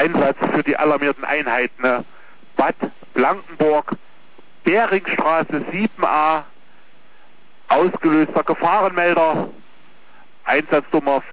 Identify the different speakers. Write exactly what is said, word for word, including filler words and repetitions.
Speaker 1: Einsatz für die alarmierten Einheiten ne? Bad Blankenburg, Beringstraße sieben a, ausgelöster Gefahrenmelder, Einsatznummer